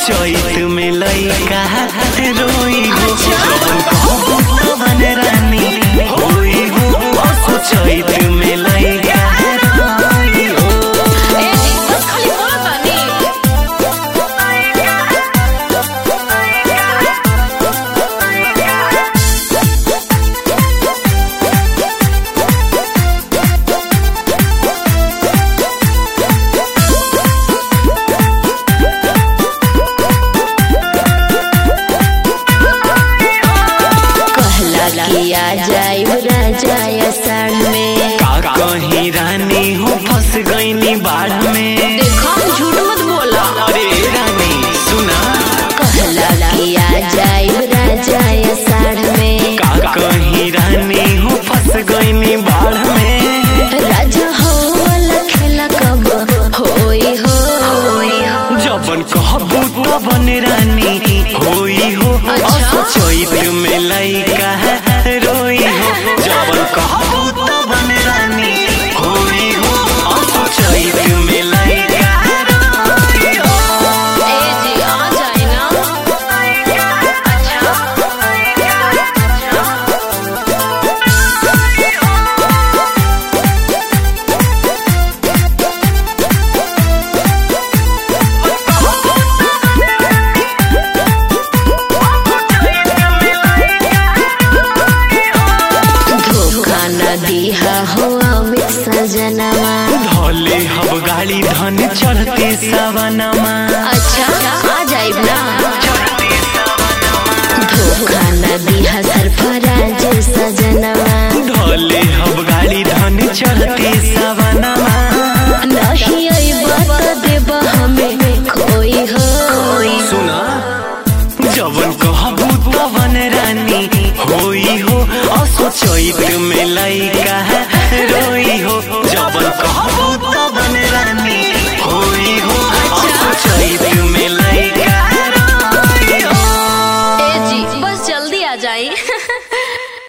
चैत में लइका रोई हो जवन रानी होई हो चैत में लइका रोई हो। किया जाए राजा अषाढ़ में का कहीं रानी हो फंस गईनी बाढ़ में। देखो झूठ मत बोला। अरे रानी सुना कहला किया जाए राजा अषाढ़ में का कहीं रानी हो फंस गईनी बाढ़ में। राजा हो वाला खेला कब होई हो जबन कहबू तबन रानी होई हो चैत में लइका रोई हो जबन कहबू तबन रानी होई हो चैत में लइका रोई हो। ए जी आ जाए ना। दिहा हो अमित सजनवा धोले हब गाड़ी धन चढ़ते सवनमा। अच्छा आ जाइब ना। धोखा न दिहा सरफराज सजनवा धोले हब गाड़ी धन चढ़ते सवनमा। नहीं अइबा त देबा हमें खोई हो। सुना जवन कहबू तवन रानी होई हो चैत में लइका